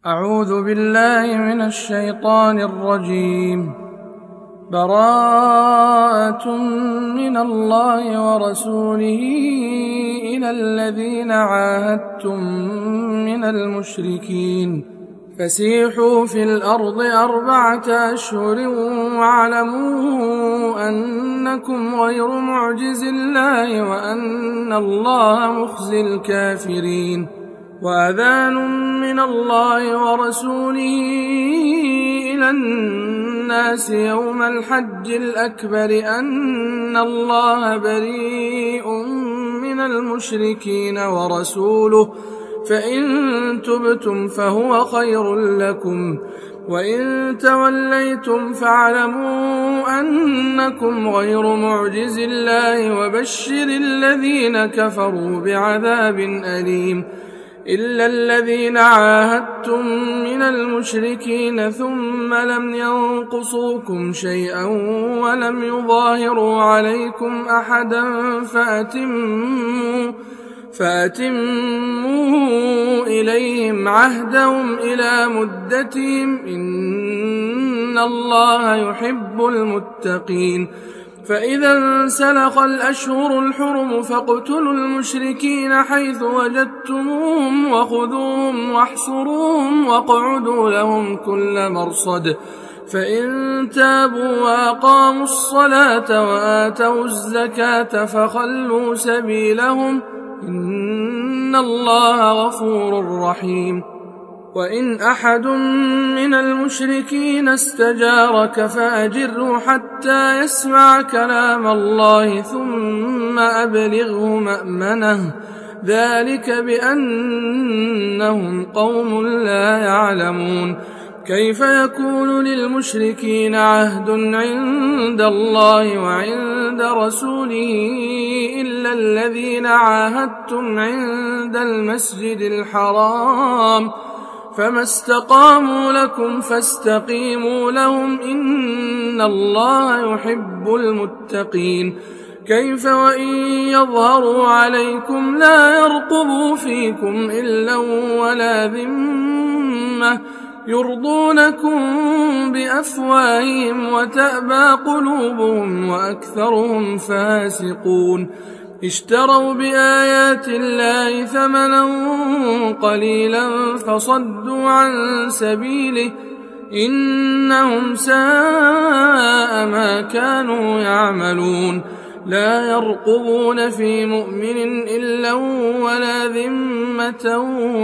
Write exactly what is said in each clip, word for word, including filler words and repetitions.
أعوذ بالله من الشيطان الرجيم. براءة من الله ورسوله إلى الذين عاهدتم من المشركين فسيحوا في الأرض أربعة أشهر واعلموا أنكم غير معجز الله وأن الله مخزي الكافرين. وأذان من الله ورسوله إلى الناس يوم الحج الأكبر أن الله بريء من المشركين ورسوله فإن تبتم فهو خير لكم وإن توليتم فاعلموا أنكم غير معجز الله وبشر الذين كفروا بعذاب أليم. إلا الذين عاهدتم من المشركين ثم لم ينقصوكم شيئا ولم يظاهروا عليكم أحدا فأتموا, فأتموا إليهم عهدهم إلى مدتهم إن الله يحب المتقين. فإذا انسلخ الأشهر الحرم فاقتلوا المشركين حيث وجدتموهم وخذوهم واحصروهم واقعدوا لهم كل مرصد. فإن تابوا وأقاموا الصلاة وآتوا الزكاة فخلوا سبيلهم إن الله غفور رحيم. وإن أحد من المشركين استجارك فأجره حتى يسمع كلام الله ثم أبلغه مأمنه ذلك بأنهم قوم لا يعلمون. كيف يكون للمشركين عهد عند الله وعند رسوله إلا الذين عاهدتم عند المسجد الحرام فما استقاموا لكم فاستقيموا لهم إن الله يحب المتقين. كيف وإن يظهروا عليكم لا يرقبوا فيكم إلا ولا ذمة يرضونكم بأفواههم وتأبى قلوبهم وأكثرهم فاسقون. اشتروا بآيات الله ثمنا قليلا فصدوا عن سبيله إنهم ساء ما كانوا يعملون. لا يرقبون في مؤمن إلا ولا ذمة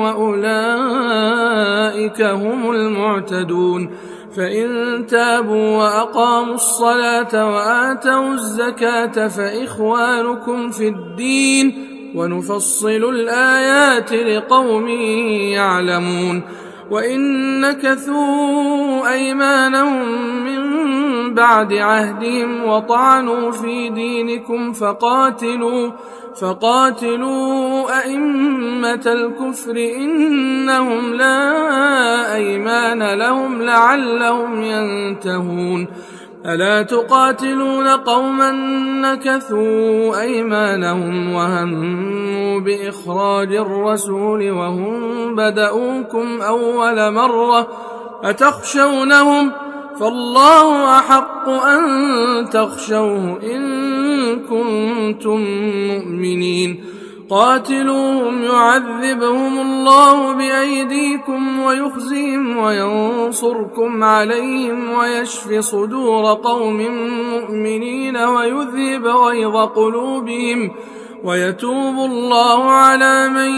وأولئك هم المعتدون. فإن تابوا وأقاموا الصلاة وآتوا الزكاة فإخوانكم في الدين ونفصل الآيات لقوم يعلمون. وإن نكثوا أيمانهم من بعد عهدهم وطعنوا في دينكم فقاتلوا فقاتلوا أئمة الكفر إنهم لا أيمان لهم لعلهم ينتهون. ألا تقاتلون قوما نكثوا أيمانهم وهموا بإخراج الرسول وهم بدؤوكم أول مرة أتخشونهم فالله أحق أن تخشوه إن كنتم مؤمنين. قاتلوهم يعذبهم الله بأيديكم ويخزيهم وينصركم عليهم ويشف صدور قوم مؤمنين ويذهب غيظ قلوبهم ويتوب الله على من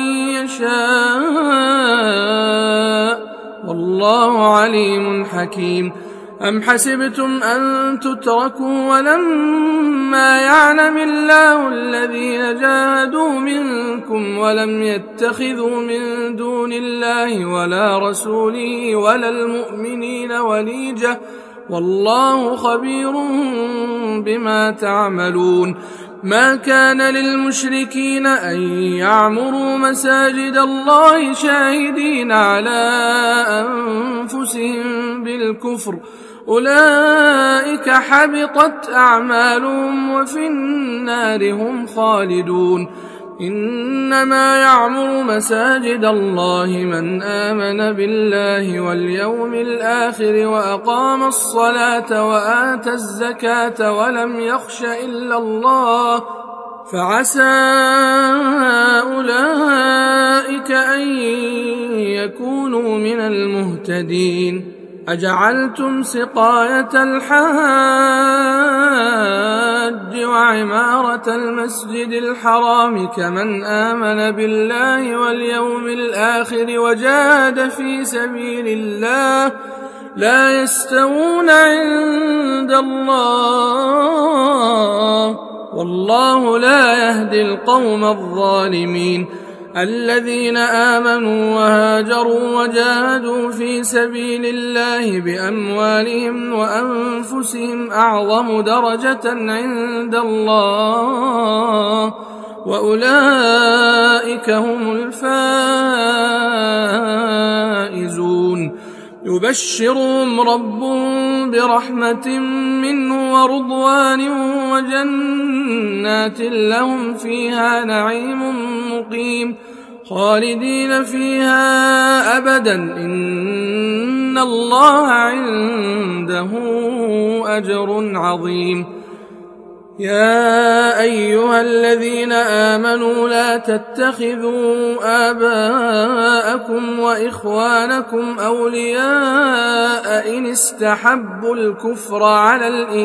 يشاء والله عليم حكيم. أم حسبتم أن تتركوا ولما يعلم الله الذين جاهدوا منكم ولم يتخذوا من دون الله ولا رسوله ولا المؤمنين وليجة والله خبير بما تعملون. ما كان للمشركين أن يعمروا مساجد الله شاهدين على أنفسهم بالكفر أولئك حبطت أعمالهم وفي النار هم خالدون. إنما يعمر مساجد الله من آمن بالله واليوم الآخر وأقام الصلاة وآتى الزكاة ولم يخش إلا الله فعسى أولئك أن يكونوا من المهتدين. أجعلتم سقاية الحاج وعمارة المسجد الحرام كمن آمن بالله واليوم الآخر وجاهد في سبيل الله لا يستوون عند الله والله لا يهدي القوم الظالمين. الذين آمنوا وهاجروا وجاهدوا في سبيل الله بأموالهم وأنفسهم أعظم درجة عند الله وأولئك هم الفائزون. يبشرهم ربهم برحمة منه ورضوان وجنات لهم فيها نعيم مقيم خالدين فيها أبدا إن الله عنده أجر عظيم. يا أيها الذين آمنوا لا تتخذوا آباءكم وإخوانكم أولياء إن استحبوا الكفر على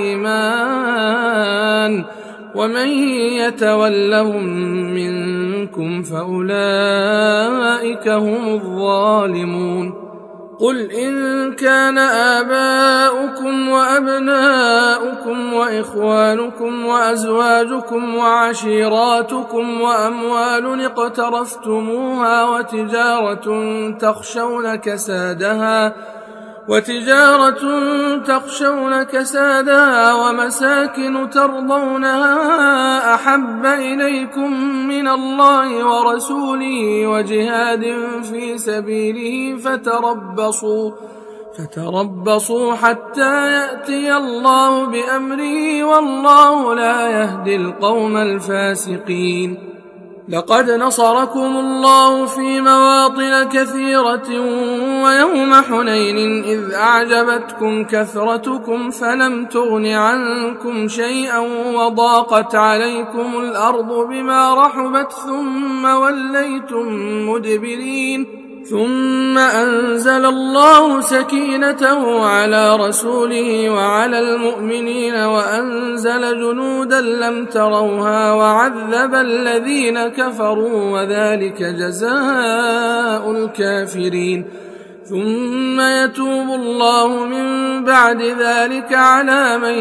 الإيمان ومن يتولهم منكم فأولئك هم الظالمون. قل إن كان آباؤكم وأبناؤكم وإخوانكم وأزواجكم وعشيراتكم وأموال اقترفتموها وتجارة تخشون كسادها وتجارة تخشون كسادها ومساكن ترضونها أحب إليكم من الله ورسوله وجهاد في سبيله فتربصوا فتربصوا حتى يأتي الله بأمره والله لا يهدي القوم الفاسقين. لقد نصركم الله في مواطن كثيرة ويوم حنين إذ أعجبتكم كثرتكم فلم تغن عنكم شيئا وضاقت عليكم الأرض بما رحبت ثم وليتم مدبرين ثم أنزل الله سكينته على رسوله وعلى المؤمنين وأنزل جنودا لم تروها وعذب الذين كفروا وذلك جزاء الكافرين. ثم يتوب الله من بعد ذلك على من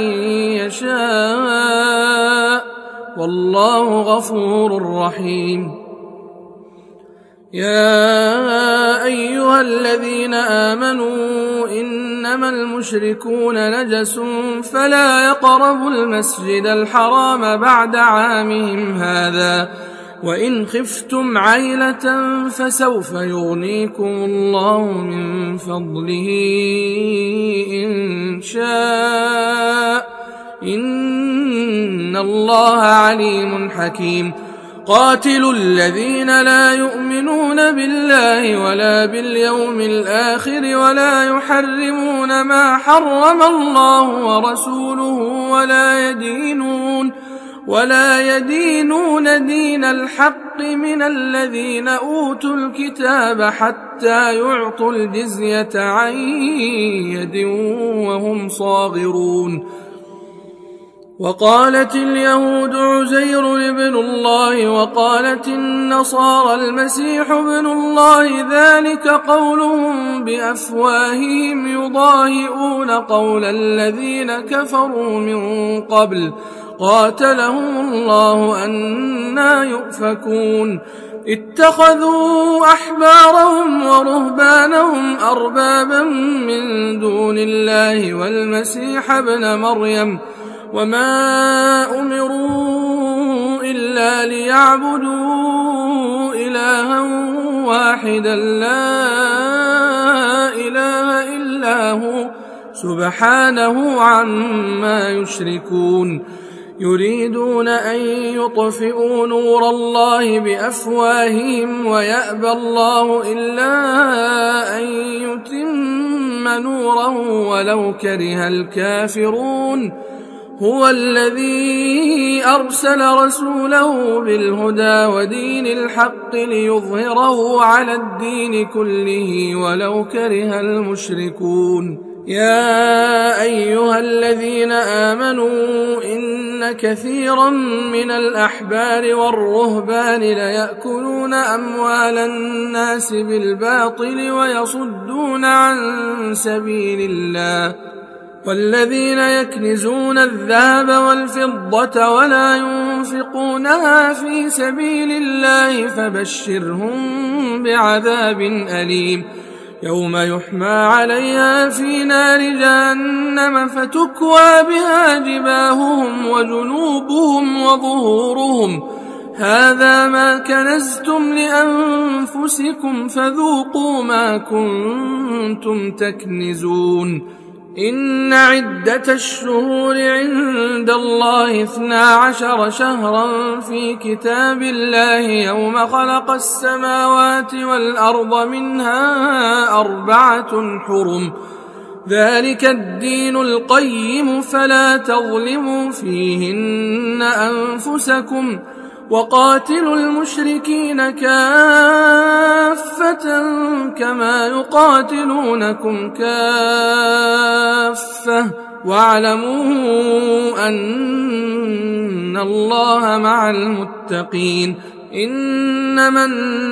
يشاء والله غفور رحيم. يا أيها الذين آمنوا إنما المشركون نجس فلا يقربوا المسجد الحرام بعد عامهم هذا وإن خفتم عيلة فسوف يغنيكم الله من فضله إن شاء إن الله عليم حكيم. قاتلوا الذين لا يؤمنون بالله ولا باليوم الآخر ولا يحرمون ما حرم الله ورسوله ولا يدينون ولا يدينون دين الحق من الذين أوتوا الكتاب حتى يعطوا الجزية عن يد وهم صاغرون. وقالت اليهود عزير ابن الله وقالت النصارى المسيح ابن الله ذلك قولهم بأفواههم يضاهئون قول الذين كفروا من قبل قاتلهم الله أنى يؤفكون. اتخذوا أحبارهم ورهبانهم أربابا من دون الله والمسيح ابن مريم وما أمروا إلا ليعبدوا إلها واحدا لا إله إلا هو سبحانه عما يشركون. يريدون أن يطفئوا نور الله بأفواههم ويأبى الله إلا أن يتم نوره ولو كره الكافرون. هو الذي أرسل رسوله بالهدى ودين الحق ليظهره على الدين كله ولو كره المشركون. يا أيها الذين آمنوا إن كثيرا من الأحبار والرهبان ليأكلون أموال الناس بالباطل ويصدون عن سبيل الله، والذين يكنزون الذهب والفضة ولا ينفقونها في سبيل الله فبشرهم بعذاب أليم يوم يحمى عليها في نار جهنم فتكوى بها جباههم وجنوبهم وظهورهم هذا ما كنزتم لأنفسكم فذوقوا ما كنتم تكنزون. إن عدة الشهور عند الله اثنا عشر شهرا في كتاب الله يوم خلق السماوات والأرض منها أربعة حرم ذلك الدين القيم فلا تظلموا فيهن أنفسكم وقاتلوا المشركين كافة كما يقاتلونكم كافة واعلموا أن الله مع المتقين. إنما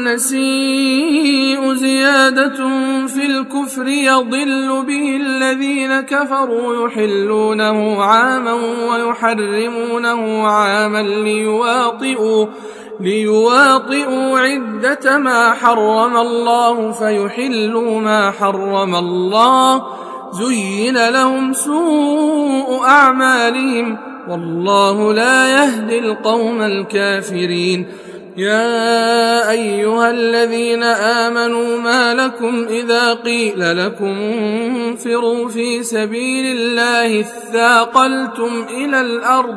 النسيء زيادة في الكفر يضل به الذين كفروا يحلونه عاما ويحرمونه عاما ليواطئوا, ليواطئوا عدة ما حرم الله فيحلوا ما حرم الله زين لهم سوء أعمالهم والله لا يهدي القوم الكافرين. يا أيها الذين آمنوا ما لكم إذا قيل لكم انفروا في سبيل الله اثاقلتم إلى الأرض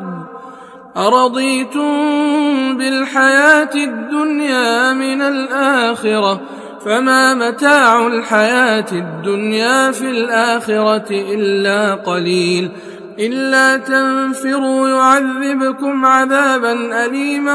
أرضيتم بالحياة الدنيا من الآخرة فما متاع الحياة الدنيا في الآخرة إلا قليل. إلا تنفروا يعذبكم عذابا أليما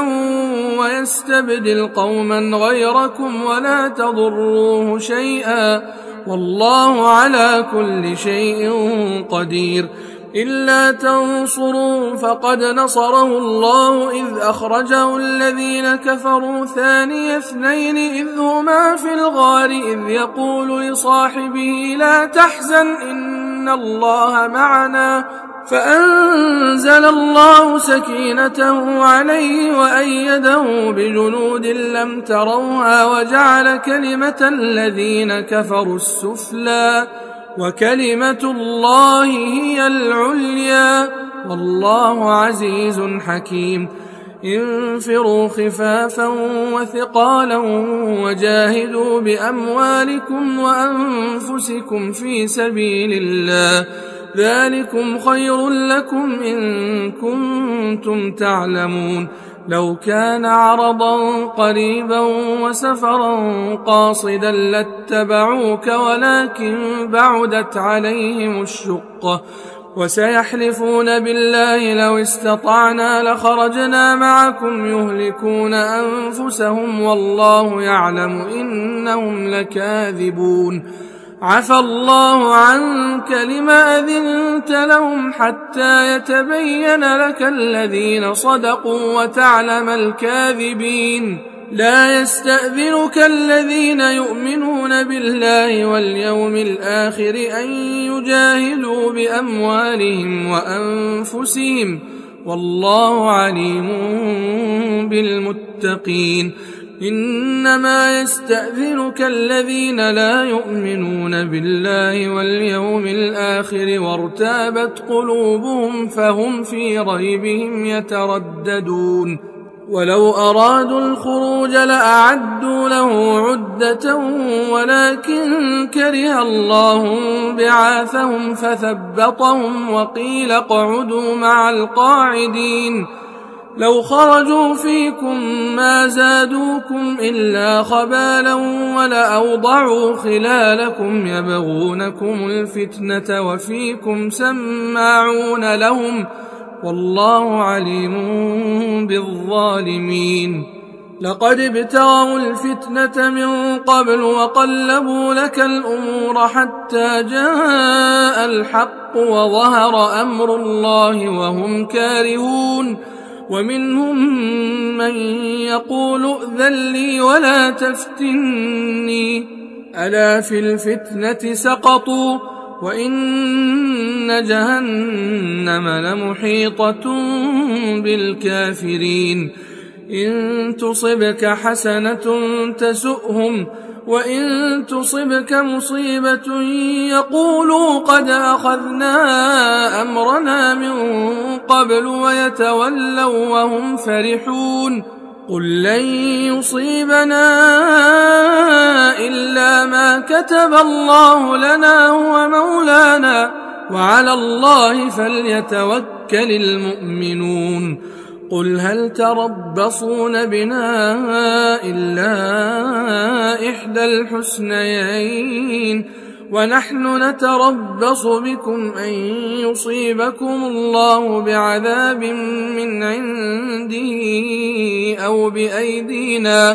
ويستبدل قوما غيركم ولا تضروه شيئا والله على كل شيء قدير. إلا تنصروا فقد نصره الله إذ أخرجه الذين كفروا ثاني اثنين إذ هما في الغار إذ يقول لصاحبه لا تحزن إن الله معنا فأنزل الله سكينته عليه وأيده بجنود لم تروها وجعل كلمة الذين كفروا السفلى وكلمة الله هي العليا والله عزيز حكيم. انفروا خفافا وثقالا وجاهدوا بأموالكم وأنفسكم في سبيل الله ذلكم خير لكم إن كنتم تعلمون. لو كان عرضا قريبا وسفرا قاصدا لاتبعوك ولكن بعدت عليهم الشقة وسيحلفون بالله لو استطعنا لخرجنا معكم يهلكون أنفسهم والله يعلم إنهم لكاذبون. عفى الله عنك لما أذنت لهم حتى يتبين لك الذين صدقوا وتعلم الكاذبين. لا يستأذنك الذين يؤمنون بالله واليوم الآخر أن يجاهدوا بأموالهم وأنفسهم والله عليم بالمتقين. إنما يستأذنك الذين لا يؤمنون بالله واليوم الآخر وارتابت قلوبهم فهم في ريبهم يترددون. ولو أرادوا الخروج لأعدوا له عدة ولكن كره الله بعاثهم فثبطهم وقيل اقعدوا مع القاعدين لو خرجوا فيكم ما زادوكم إلا خبالا ولأوضعوا خلالكم يبغونكم الفتنة وفيكم سماعون لهم والله عليم بالظالمين. لقد ابتغوا الفتنة من قبل وقلبوا لك الأمور حتى جاء الحق وظهر أمر الله وهم كارهون ومنهم من يقول ائذن لي ولا تفتني ألا في الفتنة سقطوا وإن جهنم لمحيطة بالكافرين إن تصبك حسنة تسؤهم وإن تصبك مصيبة يقولوا قد أخذنا أمرنا من قبل ويتولوا وهم فرحون قل لن يصيبنا إلا ما كتب الله لنا هو مولانا وعلى الله فليتوكل المؤمنون قل هل تربصون بنا إلا إحدى الحسنيين ونحن نتربص بكم أن يصيبكم الله بعذاب من عنده أو بأيدينا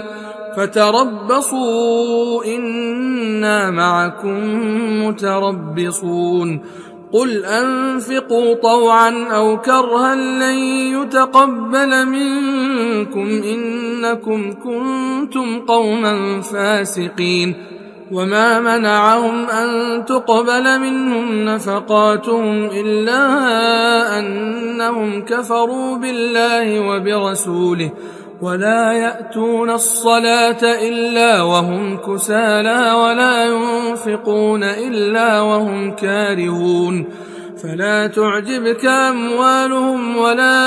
فتربصوا إنا معكم متربصون قل أنفقوا طوعا أو كرها لن يتقبل منكم إنكم كنتم قوما فاسقين وما منعهم أن تقبل منهم نفقاتهم إلا أنهم كفروا بالله وبرسوله ولا يأتون الصلاة إلا وهم كسالى ولا ينفقون إلا وهم كارهون فلا تعجبك أموالهم ولا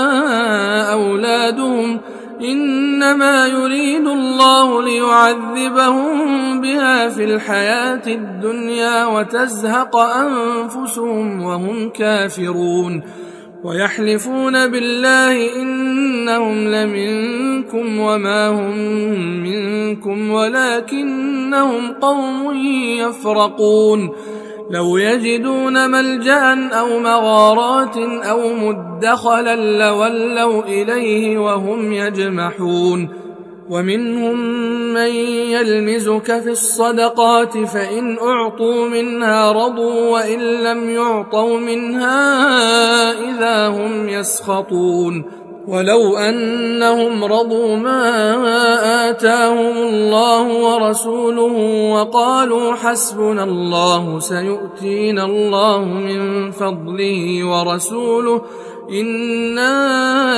أولادهم إنما يريد الله ليعذبهم بها في الحياة الدنيا وتزهق أنفسهم وهم كافرون ويحلفون بالله إنهم لمنكم وما هم منكم ولكنهم قوم يفرقون لو يجدون ملجأ أو مغارات أو مدخلا لولوا إليه وهم يجمحون ومنهم من يلمزك في الصدقات فإن أعطوا منها رضوا وإن لم يعطوا منها إذا هم يسخطون ولو أنهم رضوا ما آتاهم الله ورسوله وقالوا حسبنا الله سيؤتينا الله من فضله ورسوله إنا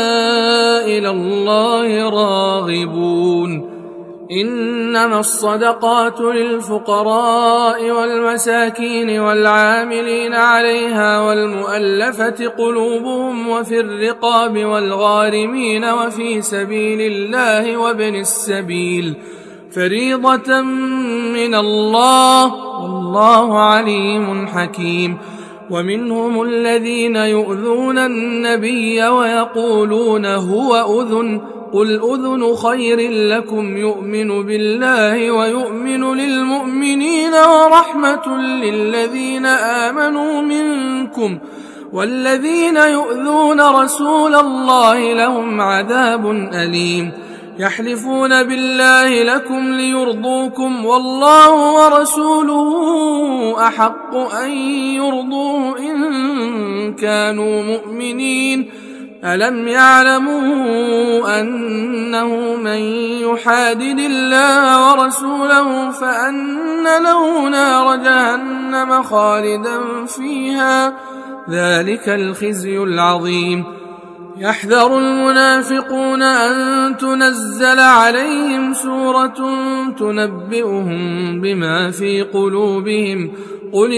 إلى الله راغبون إنما الصدقات للفقراء والمساكين والعاملين عليها والمؤلفة قلوبهم وفي الرقاب والغارمين وفي سبيل الله وابن السبيل فريضة من الله والله عليم حكيم ومنهم الذين يؤذون النبي ويقولون هو أذن قل أذن خير لكم يؤمن بالله ويؤمن للمؤمنين ورحمة للذين آمنوا منكم والذين يؤذون رسول الله لهم عذاب أليم يحلفون بالله لكم ليرضوكم والله ورسوله أحق أن يرضوه إن كانوا مؤمنين ألم يعلموا أنه من يحادد الله ورسوله فأن له نار جهنم خالدا فيها ذلك الخزي العظيم يحذر المنافقون أن تنزل عليهم سورة تنبئهم بما في قلوبهم قل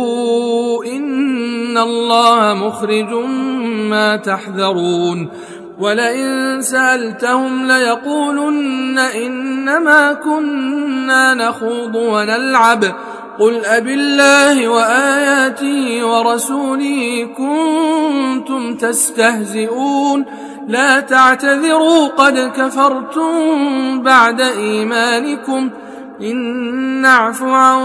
استهزئوا إن الله مخرج ما تحذرون ولئن سألتهم ليقولن إنما كنا نخوض ونلعب قل أبالله وآياته ورسوله كنتم تستهزئون لا تعتذروا قد كفرتم بعد إيمانكم إن نعف عن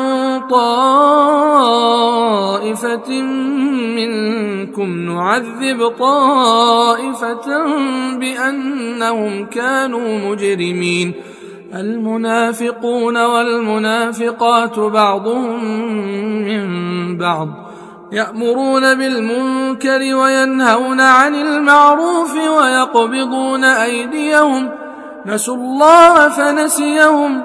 طائفة منكم نعذب طائفة بأنهم كانوا مجرمين المنافقون والمنافقات بعضهم من بعض يأمرون بالمنكر وينهون عن المعروف ويقبضون أيديهم نسوا الله فنسيهم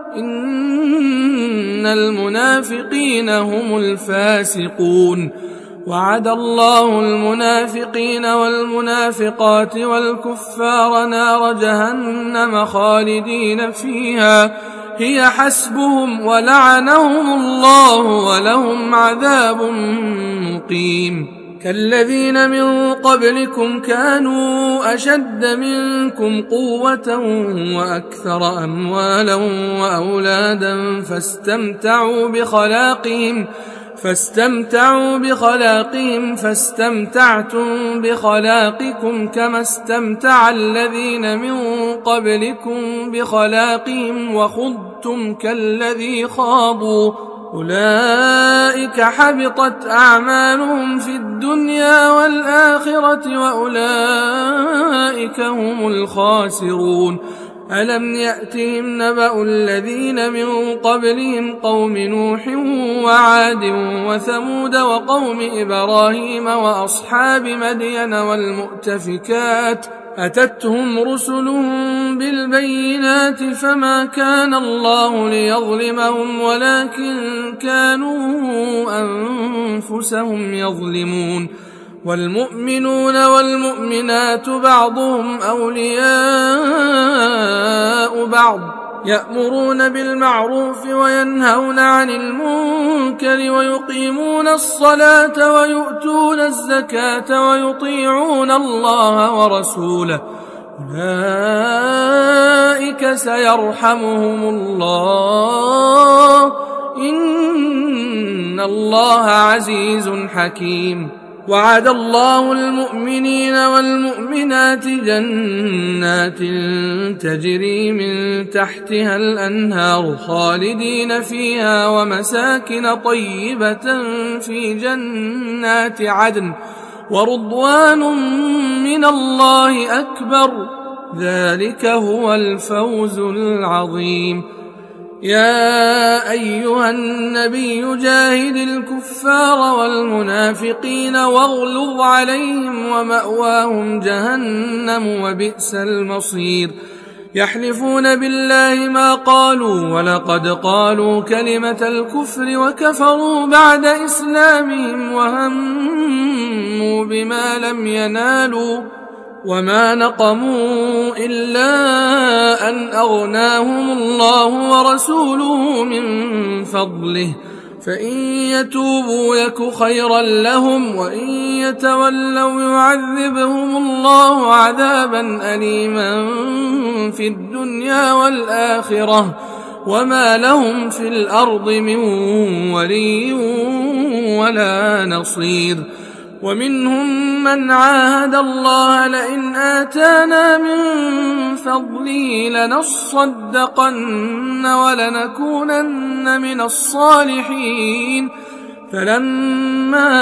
إن المنافقين هم الفاسقون وعد الله المنافقين والمنافقات والكفار نار جهنم خالدين فيها هي حسبهم ولعنهم الله ولهم عذاب مقيم كالذين من قبلكم كانوا أشد منكم قوة وأكثر أموالا وأولادا فاستمتعوا بخلاقهم فاستمتعوا بخلاقهم فاستمتعتم بخلاقكم كما استمتع الذين من قبلكم بخلاقهم وخضتم كالذي خاضوا أولئك حبطت أعمالهم في الدنيا والآخرة وأولئك هم الخاسرون ألم يأتهم نبأ الذين من قبلهم قوم نوح وعاد وثمود وقوم إبراهيم وأصحاب مدين والمؤتفكات أتتهم رسلهم بالبينات فما كان الله ليظلمهم ولكن كانوا أنفسهم يظلمون والمؤمنون والمؤمنات بعضهم أولياء بعض يأمرون بالمعروف وينهون عن المنكر ويقيمون الصلاة ويؤتون الزكاة ويطيعون الله ورسوله أولئك سيرحمهم الله إن الله عزيز حكيم وعد الله المؤمنين والمؤمنات جنات تجري من تحتها الأنهار خالدين فيها ومساكن طيبة في جنات عدن ورضوان من الله أكبر ذلك هو الفوز العظيم يا أيها النبي جاهد الكفار والمنافقين واغلظ عليهم ومأواهم جهنم وبئس المصير يحلفون بالله ما قالوا ولقد قالوا كلمة الكفر وكفروا بعد إسلامهم وهموا بما لم ينالوا وما نقموا إلا أن أغناهم الله ورسوله من فضله فإن يتوبوا يك خيرا لهم وإن يتولوا يعذبهم الله عذابا أليما في الدنيا والآخرة وما لهم في الأرض من ولي ولا نصير ومنهم من عاهد الله لئن آتانا من فضله لنصدقن ولنكونن من الصالحين فلما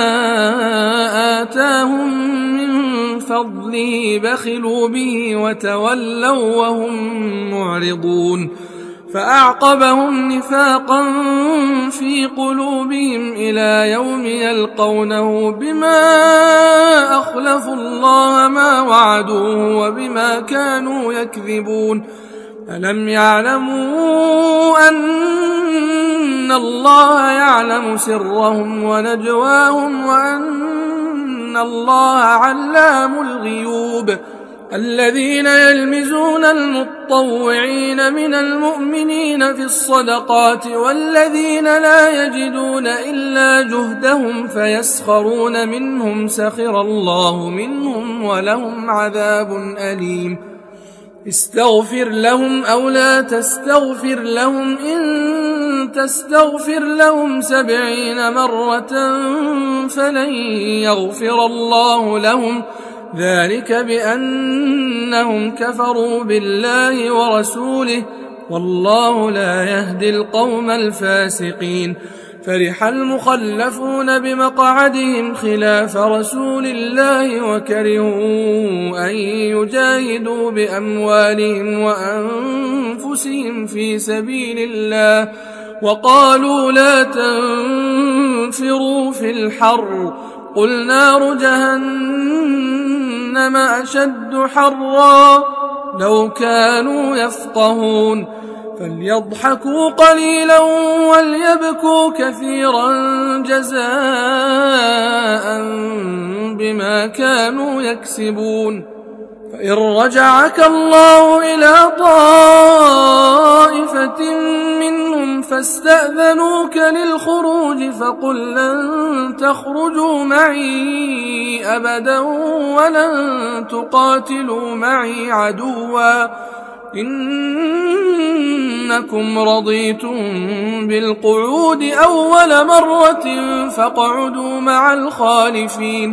آتاهم من فضله بخلوا به وتولوا وهم معرضون فأعقبهم نفاقا في قلوبهم إلى يوم يلقونه بما أخلفوا الله ما وعدوه وبما كانوا يكذبون ألم يعلموا أن الله يعلم سرهم ونجواهم وأن الله علام الغيوب الذين يلمزون المطوعين من المؤمنين في الصدقات والذين لا يجدون إلا جهدهم فيسخرون منهم سخر الله منهم ولهم عذاب أليم استغفر لهم أو لا تستغفر لهم إن تستغفر لهم سبعين مرة فلن يغفر الله لهم ذلك بأنهم كفروا بالله ورسوله والله لا يهدي القوم الفاسقين فرح المخلفون بمقعدهم خلاف رسول الله وكرهوا أن يجاهدوا بأموالهم وأنفسهم في سبيل الله وقالوا لا تنفروا في الحر قل نار جهنم أشد حرا لو كانوا يفقهون فليضحكوا قليلا وليبكوا كثيرا جزاء بما كانوا يكسبون فإن رجعك الله إلى طائفة منهم فاستأذنوك للخروج فقل لن تخرجوا معي أبدا ولن تقاتلوا معي عدوا إنكم رضيتم بالقعود أول مرة فاقعدوا مع الخالفين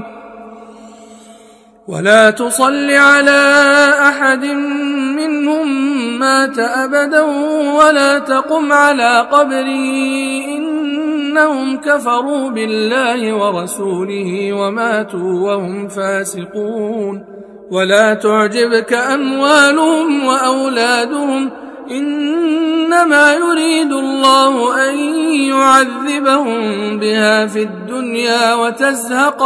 ولا تصل على أحد منهم مات أبدا ولا تقم على قبره إنهم كفروا بالله ورسوله وماتوا وهم فاسقون ولا تعجبك أموالهم وأولادهم إنما يريد الله أن يعذبهم بها في الدنيا وتزهق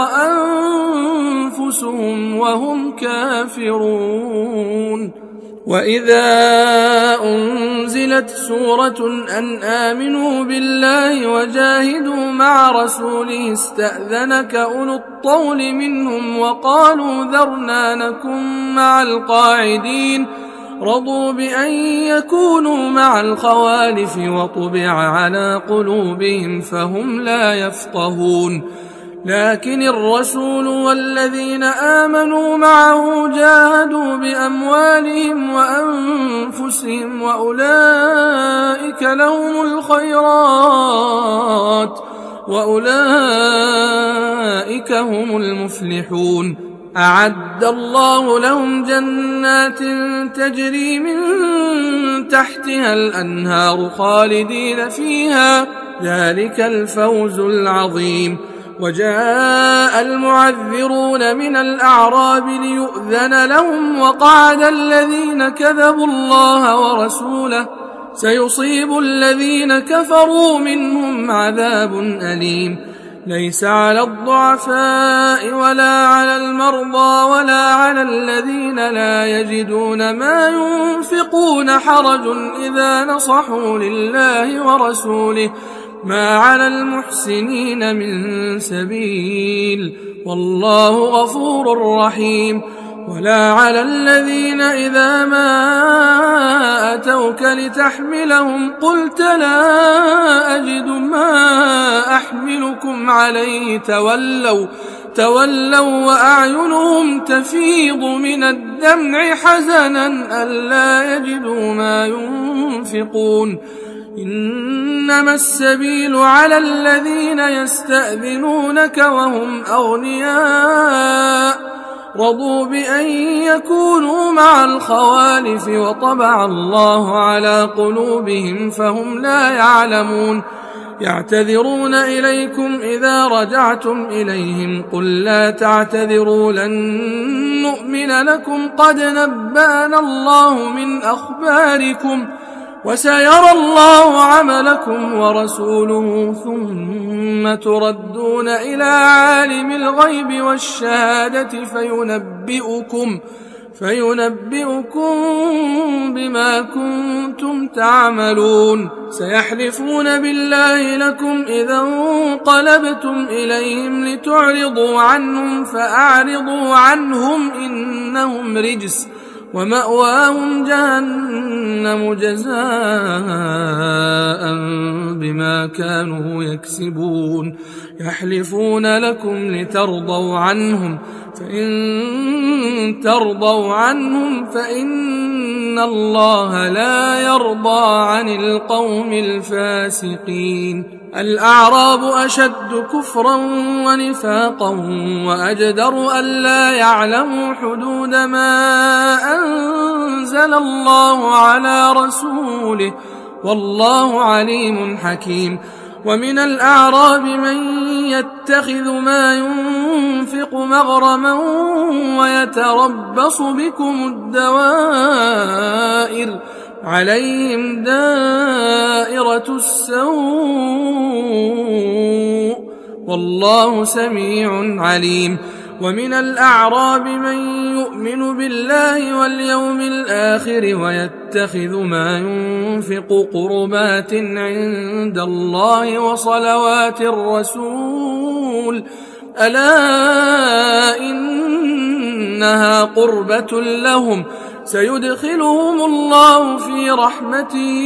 أنفسهم وهم كافرون وإذا أنزلت سورة أن آمنوا بالله وجاهدوا مع رسوله استأذنك أولو الطول منهم وقالوا ذرنا نكن مع القاعدين رضوا بأن يكونوا مع الخوالف وطبع على قلوبهم فهم لا يفقهون لكن الرسول والذين آمنوا معه جاهدوا بأموالهم وأنفسهم وأولئك لهم الخيرات وأولئك هم المفلحون أعد الله لهم جنات تجري من تحتها الأنهار خالدين فيها ذلك الفوز العظيم وجاء المعذرون من الأعراب ليؤذن لهم وقعد الذين كذبوا الله ورسوله سيصيب الذين كفروا منهم عذاب أليم ليس على الضعفاء ولا على المرضى ولا على الذين لا يجدون ما ينفقون حرج إذا نصحوا لله ورسوله ما على المحسنين من سبيل والله غفور رحيم ولا على الذين إذا ما أتوك لتحملهم قلت لا أجد ما أحملكم عليه تولوا تولوا وأعينهم تفيض من الدمع حزنا ألا يجدوا ما ينفقون إنما السبيل على الذين يستأذنونك وهم أغنياء رضوا بأن يكونوا مع الخوالف وطبع الله على قلوبهم فهم لا يعلمون يعتذرون إليكم إذا رجعتم إليهم قل لا تعتذروا لن نؤمن لكم قد نبأنا الله من أخباركم وسيرى الله عملكم ورسوله ثم تردون إلى عالم الغيب والشهادة فينبئكم فينبئكم بما كنتم تعملون سيحلفون بالله لكم إذا انقلبتم إليهم لتعرضوا عنهم فأعرضوا عنهم إنهم رجس ومأواهم جهنم جزاء بما كانوا يكسبون يحلفون لكم لترضوا عنهم فإن ترضوا عنهم فإن الله لا يرضى عن القوم الفاسقين الأعراب أشد كفرا ونفاقا وأجدر ألا يعلموا حدود ما أنزل الله على رسوله والله عليم حكيم ومن الأعراب من يتخذ ما ينفق مغرما ويتربص بكم الدوائر عليهم دائرة السوء والله سميع عليم ومن الأعراب من يؤمن بالله واليوم الآخر ويتخذ ما ينفق قربات عند الله وصلوات الرسول ألا إنها قربة لهم سيدخلهم الله في رحمته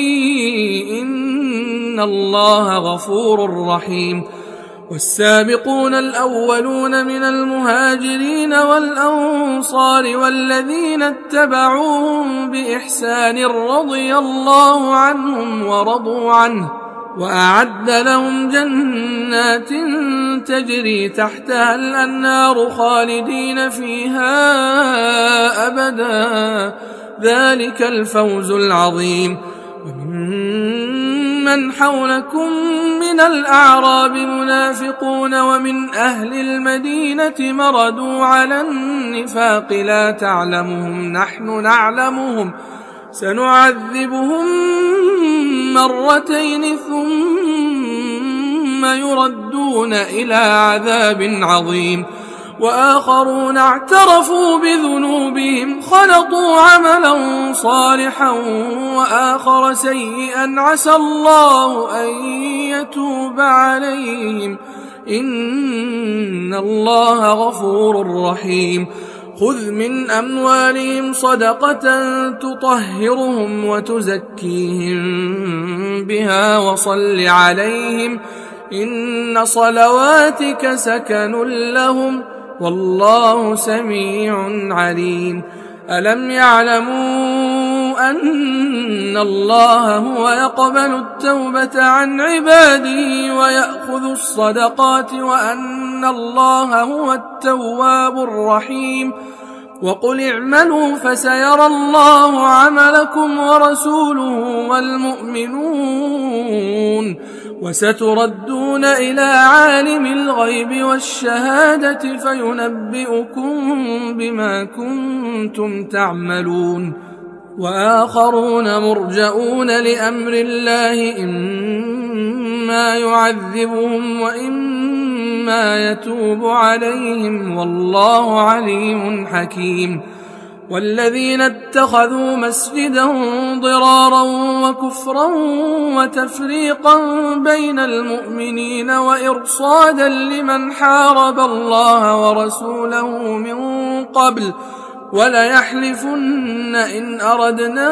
إن الله غفور رحيم والسابقون الأولون من المهاجرين والأنصار والذين اتبعوهم بإحسان رضي الله عنهم ورضوا عنه وأعد لهم جنات تجري تحتها الأنهار خالدين فيها أبدا ذلك الفوز العظيم ومن حولكم من الأعراب منافقون ومن أهل المدينة مردوا على النفاق لا تعلمهم نحن نعلمهم سنعذبهم مرتين ثم يردون إلى عذاب عظيم وآخرون اعترفوا بذنوبهم خلطوا عملا صالحا وآخر سيئا عسى الله أن يتوب عليهم إن الله غفور رحيم خذ من أموالهم صدقة تطهرهم وتزكيهم بها وصل عليهم إن صلواتك سكن لهم والله سميع عليم ألم يعلموا أن الله هو يقبل التوبة عن عباده ويأخذ الصدقات وأن الله هو التواب الرحيم وقل اعملوا فسيرى الله عملكم ورسوله والمؤمنون وستردون إلى عالم الغيب والشهادة فينبئكم بما كنتم تعملون وآخرون مرجؤون لأمر الله إما يعذبهم وإما يتوب عليهم والله عليم حكيم والذين اتخذوا مسجدا ضرارا وكفرا وتفريقا بين المؤمنين وإرصادا لمن حارب الله ورسوله من قبل وليحلفن إن أردنا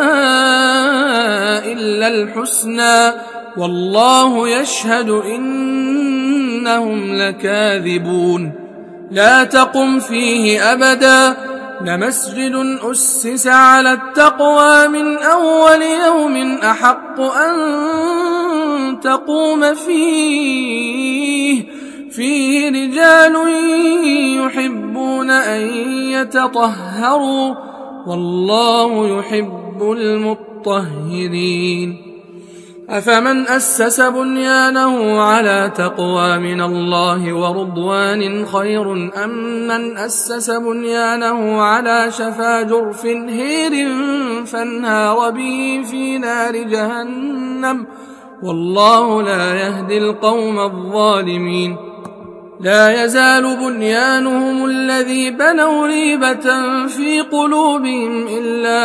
إلا الحسنى والله يشهد إنهم لكاذبون لا تقم فيه أبدا لمسجد أسس على التقوى من أول يوم أحق أن تقوم فيه فيه رجال يحبون أن يتطهروا والله يحب المطهرين أفمن أسس بنيانه على تقوى من الله ورضوان خير أم من أسس بنيانه على شفا جرف هير فانهار به في نار جهنم والله لا يهدي القوم الظالمين لا يزال بنيانهم الذي بنوا ريبة في قلوبهم إلا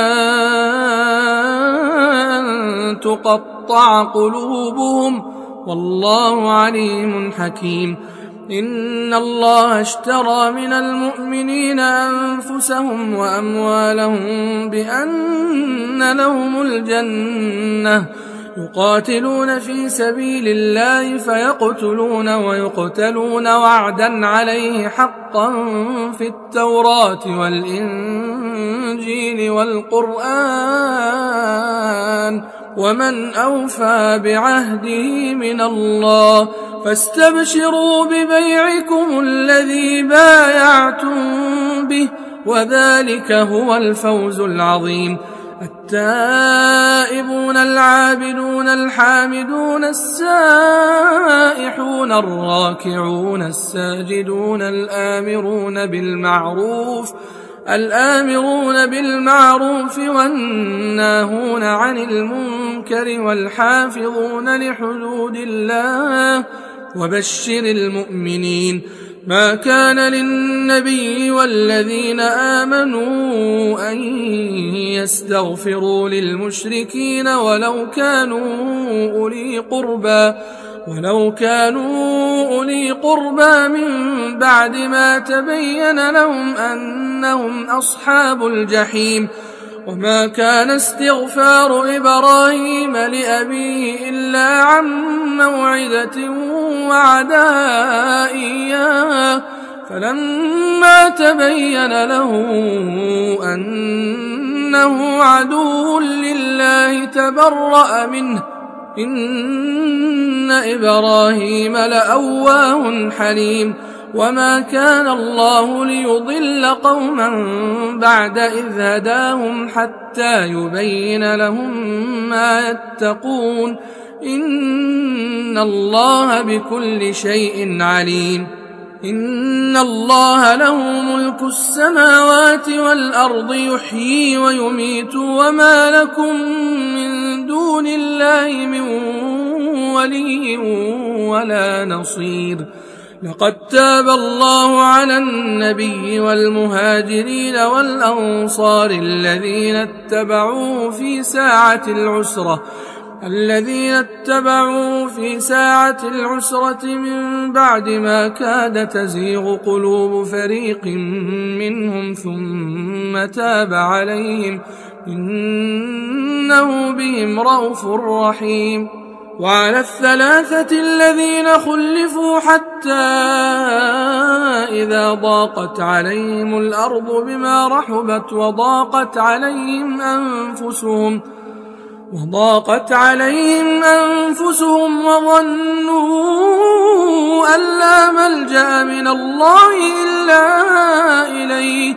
أن تقطع قلوبهم والله عليم حكيم. إن الله اشترى من المؤمنين أنفسهم وأموالهم بأن لهم الجنة يقاتلون في سبيل الله فيقتلون ويقتلون وعدا عليه حقا في التوراة والإنجيل والقرآن ومن أوفى بعهده من الله فاستبشروا ببيعكم الذي بايعتم به وذلك هو الفوز العظيم. التائبون العابدون الحامدون السائحون الراكعون الساجدون الآمرون بالمعروف الآمرون بالمعروف والناهون عن المنكر والحافظون لحدود الله وبشر المؤمنين. ما كان للنبي والذين آمنوا أن يستغفروا للمشركين ولو كانوا أولي قربى ولو كانوا أولي قربى من بعد ما تبين لهم أنهم أصحاب الجحيم. وما كان استغفار إبراهيم لأبيه إلا عن موعدة وعدها إياه فلما تبين له أنه عدو لله تبرأ منه إن إبراهيم لأواه حليم. وما كان الله ليضل قوما بعد إذ هداهم حتى يبين لهم ما يتقون إن الله بكل شيء عليم. إن الله له ملك السماوات والأرض يحيي ويميت وما لكم من دون الله من ولي ولا نصير. لقد تاب الله على النبي والمهاجرين والأنصار الذين اتبعوه في ساعة العسرة الذين اتبعوه في ساعة العسرة من بعد ما كاد تزيغ قلوب فريق منهم ثم تاب عليهم إنه بهم رءوف رحيم. وعلى الثلاثة الذين خلفوا حتى إذا ضاقت عليهم الأرض بما رحبت وضاقت عليهم أنفسهم وضاقت عليهم أنفسهم وظنوا أن لا ملجأ من الله إلا إليه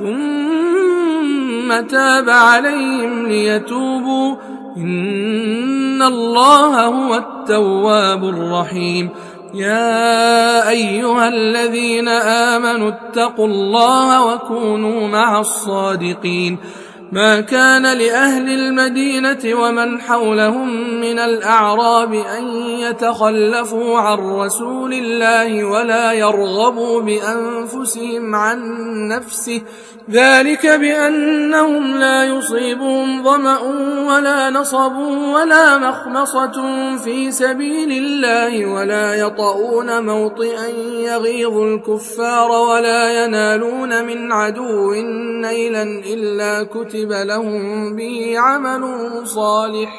ثم تاب عليهم ليتوبوا إن الله هو التواب الرحيم. يا أيها الذين آمنوا اتقوا الله وكونوا مع الصادقين. ما كان لأهل المدينة ومن حولهم من الأعراب أن يتخلفوا عن رسول الله ولا يرغبوا بأنفسهم عن نفسه ذلك بأنهم لا يصيبهم ظمأ ولا نصب ولا مخمصة في سبيل الله ولا يطؤون موطئا يغيظ الكفار ولا ينالون من عدو نيلا إلا كتب لهم به عمل صالح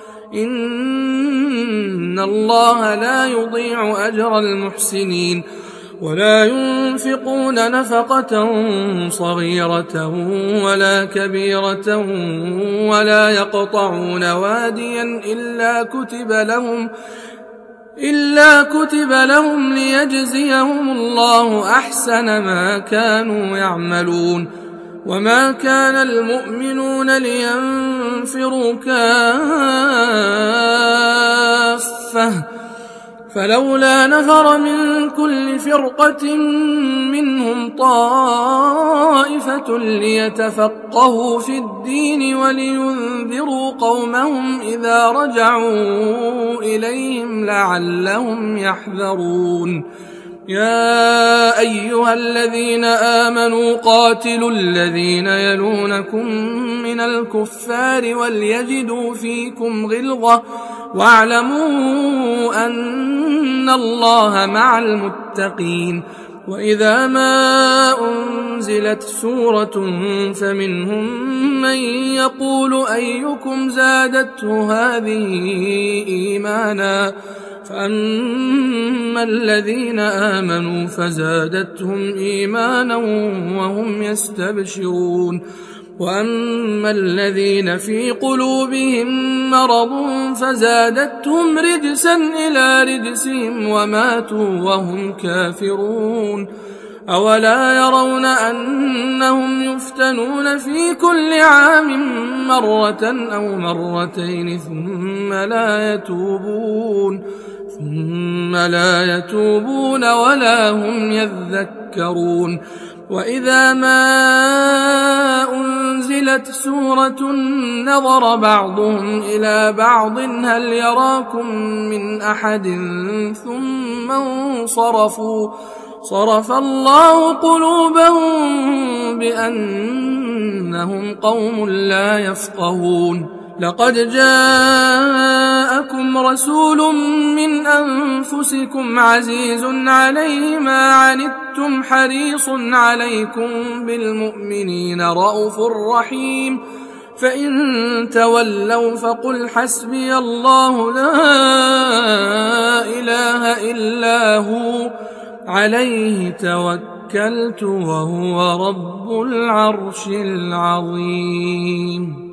إن الله لا يضيع أجر المحسنين. ولا ينفقون نفقة صغيرة ولا كبيرة ولا يقطعون واديا إلا كتب لهم إلا كتب لهم ليجزيهم الله أحسن ما كانوا يعملون. وما كان المؤمنون لينفروا كافة فلولا نفر من كل فرقة منهم طائفة ليتفقهوا في الدين ولينذروا قومهم إذا رجعوا إليهم لعلهم يحذرون. يا أيها الذين آمنوا قاتلوا الذين يلونكم من الكفار وليجدوا فيكم غلظة واعلموا أن الله مع المتقين. وإذا ما أنزلت سورة فمنهم من يقول أيكم زادته هذه إيمانا فأما الذين آمنوا فزادتهم إيمانا وهم يستبشرون وأما الذين في قلوبهم مرض فزادتهم رجسا إلى رجسهم وماتوا وهم كافرون. أولا يرون أنهم يفتنون في كل عام مرة أو مرتين ثم لا يتوبون ثم لا يتوبون ولا هم يذكرون. وإذا ما أنزلت سورة نظر بعضهم إلى بعض هل يراكم من أحد ثم انصرفوا صرف الله قلوبهم بأنهم قوم لا يفقهون. لقد جاءكم رسول من أنفسكم عزيز عليه ما عنتم حريص عليكم بالمؤمنين رءوف رحيم. فإن تولوا فقل حسبي الله لا إله إلا هو عليه توكلت وهو رب العرش العظيم.